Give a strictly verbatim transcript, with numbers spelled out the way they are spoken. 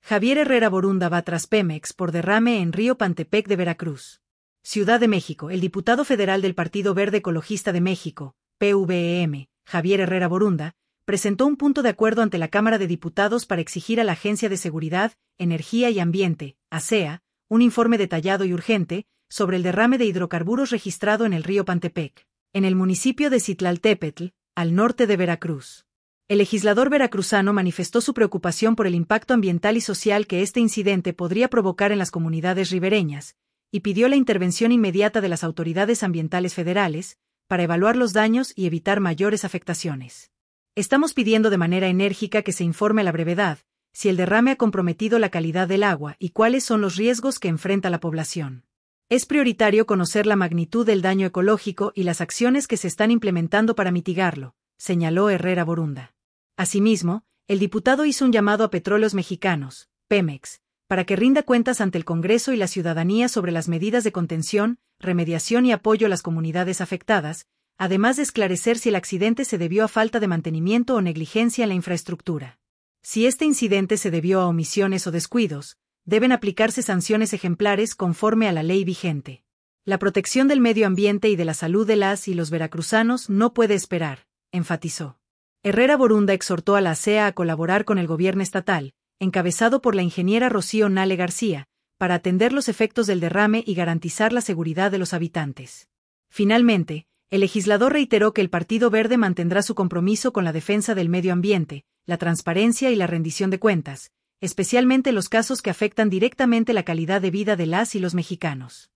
Javier Herrera Borunda va tras Pemex por derrame en Río Pantepec de Veracruz. Ciudad de México. El diputado federal del Partido Verde Ecologista de México, P V E M, Javier Herrera Borunda, presentó un punto de acuerdo ante la Cámara de Diputados para exigir a la Agencia de Seguridad, Energía y Ambiente, A S E A, un informe detallado y urgente sobre el derrame de hidrocarburos registrado en el río Pantepec, en el municipio de Citlaltépetl, al norte de Veracruz. El legislador veracruzano manifestó su preocupación por el impacto ambiental y social que este incidente podría provocar en las comunidades ribereñas, y pidió la intervención inmediata de las autoridades ambientales federales, para evaluar los daños y evitar mayores afectaciones. Estamos pidiendo de manera enérgica que se informe a la brevedad si el derrame ha comprometido la calidad del agua y cuáles son los riesgos que enfrenta la población. Es prioritario conocer la magnitud del daño ecológico y las acciones que se están implementando para mitigarlo, señaló Herrera Borunda. Asimismo, el diputado hizo un llamado a Petróleos Mexicanos, Pemex, para que rinda cuentas ante el Congreso y la ciudadanía sobre las medidas de contención, remediación y apoyo a las comunidades afectadas, además de esclarecer si el accidente se debió a falta de mantenimiento o negligencia en la infraestructura. Si este incidente se debió a omisiones o descuidos, deben aplicarse sanciones ejemplares conforme a la ley vigente. La protección del medio ambiente y de la salud de las y los veracruzanos no puede esperar, enfatizó. Herrera Borunda exhortó a la A S E A a colaborar con el gobierno estatal, encabezado por la ingeniera Rocío Nale García, para atender los efectos del derrame y garantizar la seguridad de los habitantes. Finalmente, el legislador reiteró que el Partido Verde mantendrá su compromiso con la defensa del medio ambiente, la transparencia y la rendición de cuentas, especialmente en los casos que afectan directamente la calidad de vida de las y los mexicanos.